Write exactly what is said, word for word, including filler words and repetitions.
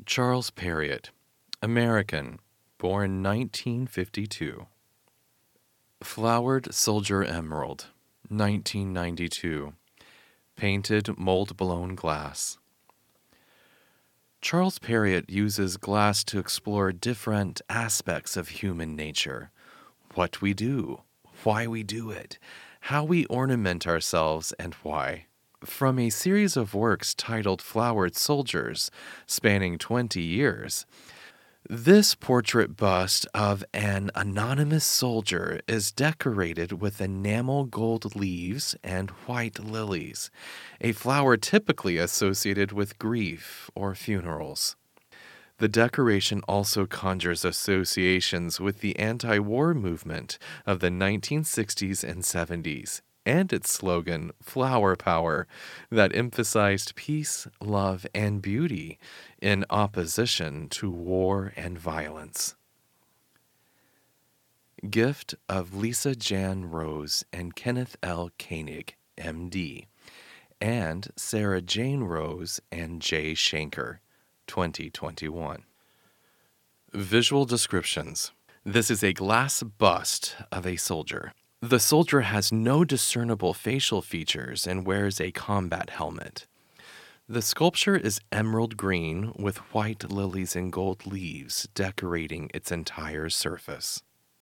Charles Perriott, American, born nineteen fifty-two. Flowered Soldier Emerald, nineteen ninety-two. Painted mold-blown glass. Charles Perriott uses glass to explore different aspects of human nature. What we do, why we do it, how we ornament ourselves, and why. From a series of works titled Flowered Soldiers, spanning twenty years, this portrait bust of an anonymous soldier is decorated with enamel gold leaves and white lilies, a flower typically associated with grief or funerals. The decoration also conjures associations with the anti-war movement of the nineteen sixties and seventies, and its slogan, Flower Power, that emphasized peace, love, and beauty in opposition to war and violence. Gift of Lisa Jan Rose and Kenneth L. Koenig, M D, and Sarah Jane Rose and Jay Shanker, twenty twenty-one. Visual descriptions. This is a glass bust of a soldier. The soldier has no discernible facial features and wears a combat helmet. The sculpture is emerald green with white lilies and gold leaves decorating its entire surface.